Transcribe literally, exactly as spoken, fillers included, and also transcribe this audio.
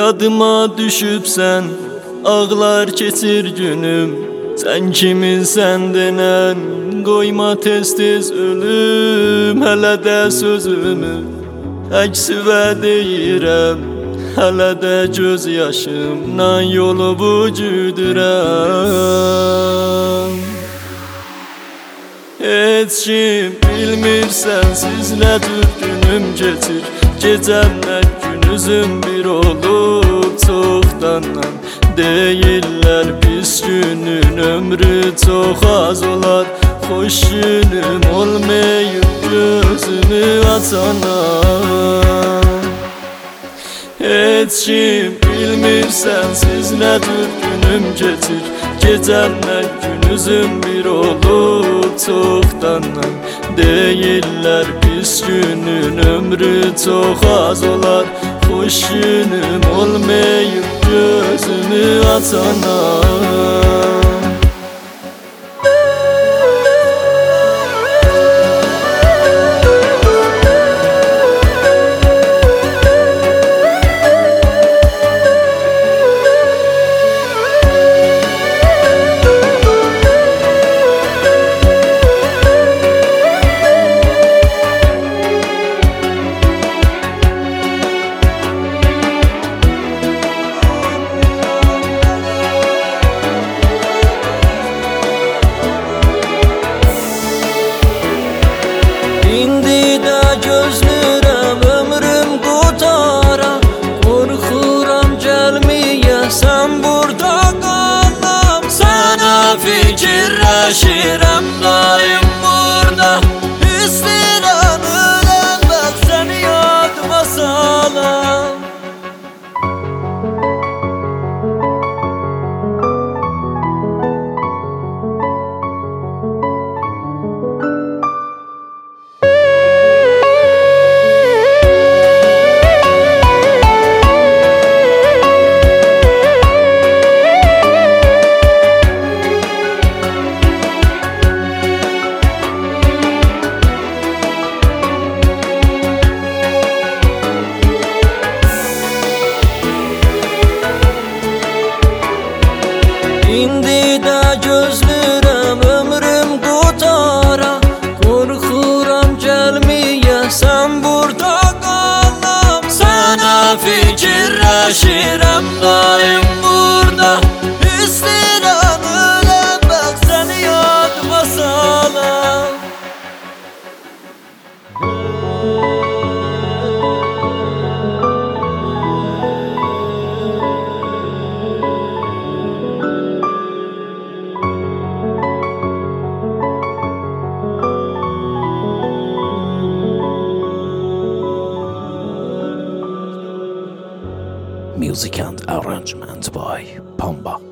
Yadıma düşübsən, ağlar keçir günüm. Sən kiminsən denən, qoyma tez-tez ölüm. Hələ də sözümü əksivə deyirəm, hələ də göz yaşımla yolumu güdürəm. Heç kim bilmir sənsiz nə cür günüm keçir. Gecəmlə günüzüm bir olub çoxdandan. Deyirlər pis günün ömrü çox az olar. Xoş günüm olmayıb gözümü açanam. Heç kim bilmir sənsiz nə cür günüm keçir. Gecəmlə günüzüm bir olub çoxdandan. Deyirlər pis günün ömrü çox az olar. Xoş günüm olmayıb gözümü açanam. İndi də gözlürəm ömrüm qutara. Qorxuram gəlməyəsən burada qalam. Sənə fikirləşirəm daim burada. İstəyirəm ölənmək səni yadıma salam. İndi də gözlürəm ömrüm qutara. Qorxuram gəlməyəsən burada qalam. Sənə fikirləşirəm daim burada. İstəyirəm ölənmək səni yadıma salam. Music and arrangement by Pamba.